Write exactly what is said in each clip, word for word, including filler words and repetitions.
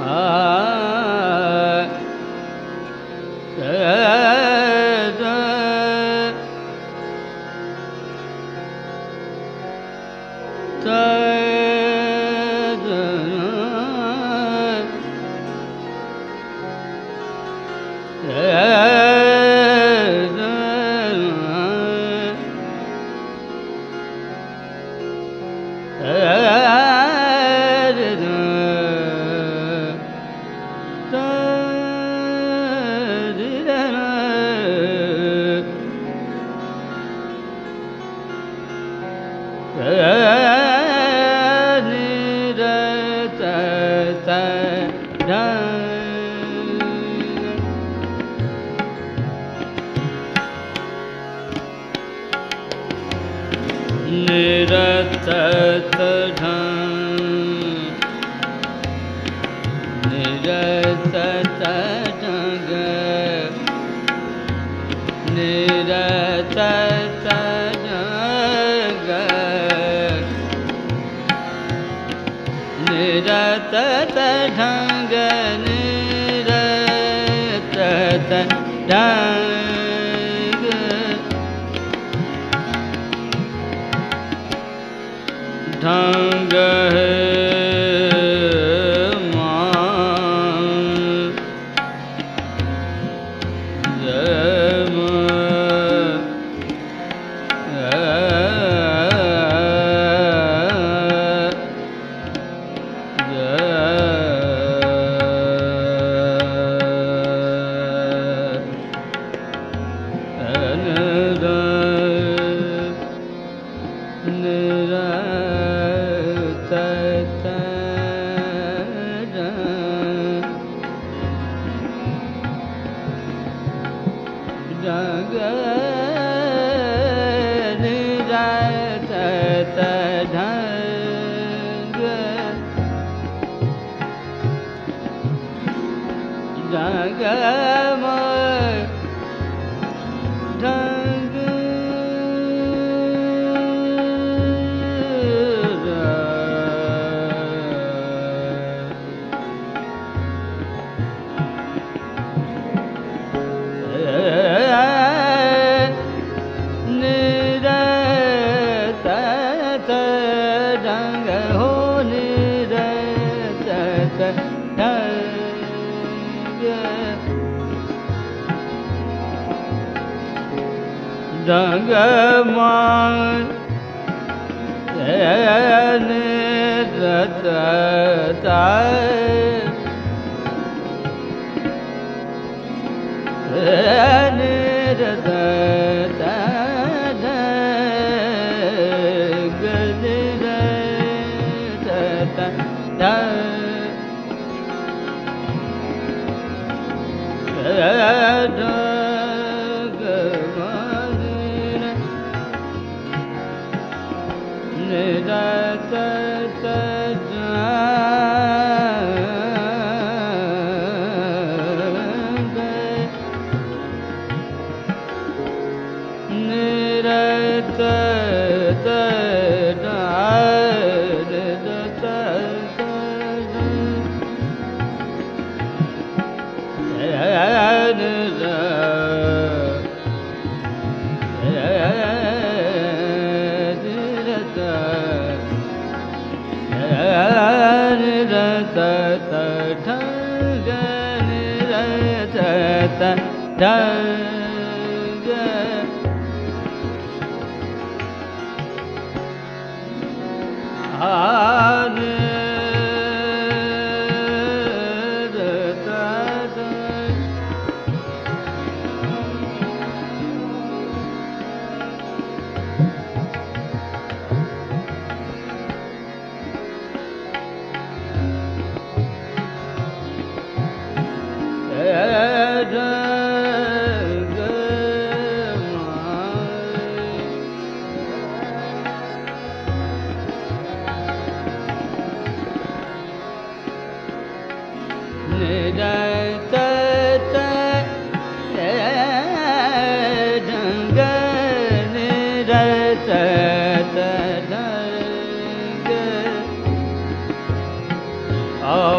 Oh,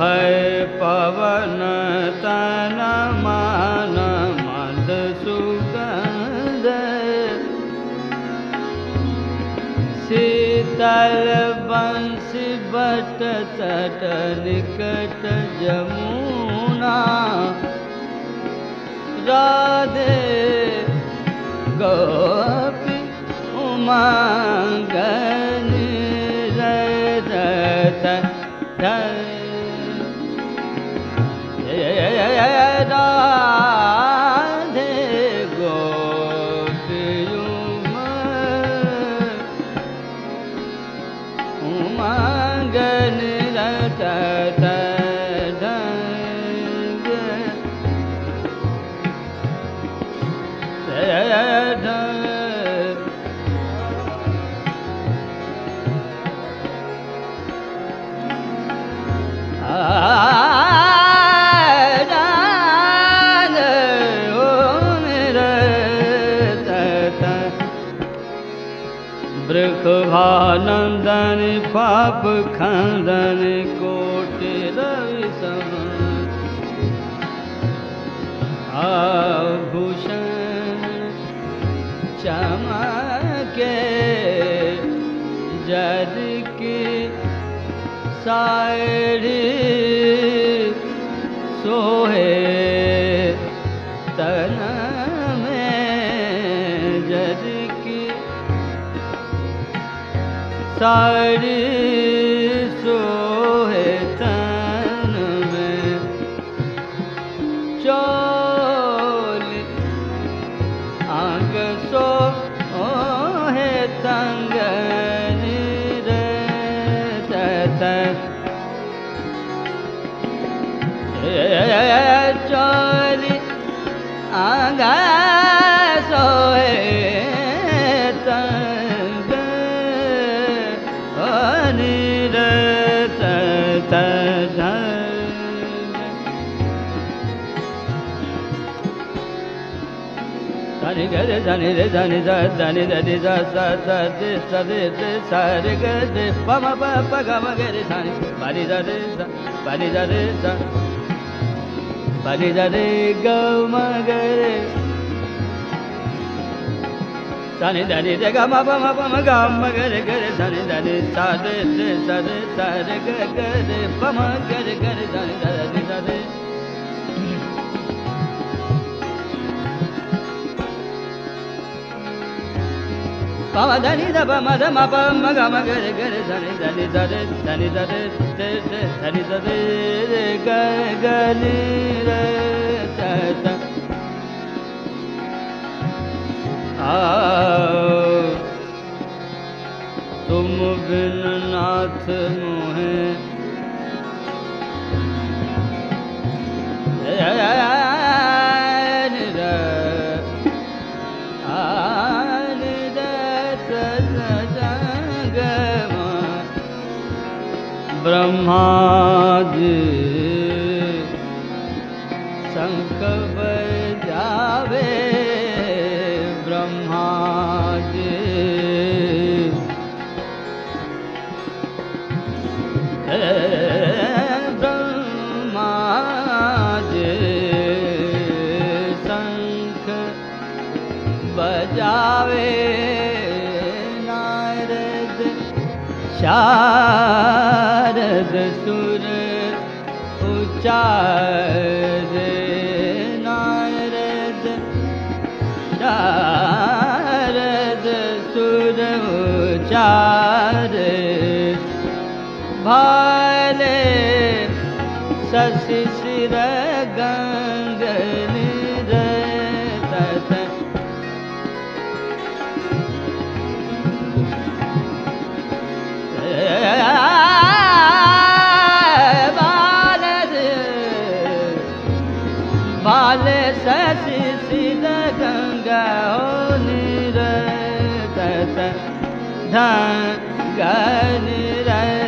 भय पवन तन मन मद सुगंध शीतल बंसी बट तट निकट जमुना राधे गोपी उमंगन रत राधे गोपी उमंगन रत भानंदन पाप खंदन कोटि रवि सम आभूषण चमके जद की साड़ी सोहे तन साड़ी सोहे तन में चोली आंग सोहे तंग चोली आंग सोहे धनि गरे धनि रे धनि ध धनि धनि ध स स दे स दे दे स रे ग दे प म प प ग म ग रे धनि बनि ध रे स बनि ध रे स बनि ध रे ग म ग रे धनि धनि रे ग म प म प म ग म ग रे ग रे धनि धनि स दे दे स दे स रे ग ग रे प म ग रे ग रे धनि धनि ध रे पम धनि ध प म ध म प म ग म ग रे ग रे धनि धनि ध रे धनि ध रे दे दे धनि ध रे रे ग ग नि रे त त आओ तुम बिन नाथ मोहे ब्रह्मा जी शंख बजावे ब्रह्मा जी ब्रह्मा जी शंख बजावे नारद शारद सुर उचार नारद शारद सुर उचार भाले शशि शिर गंगनी रत बाले शशि सिर गंगा हो निरत धन निरत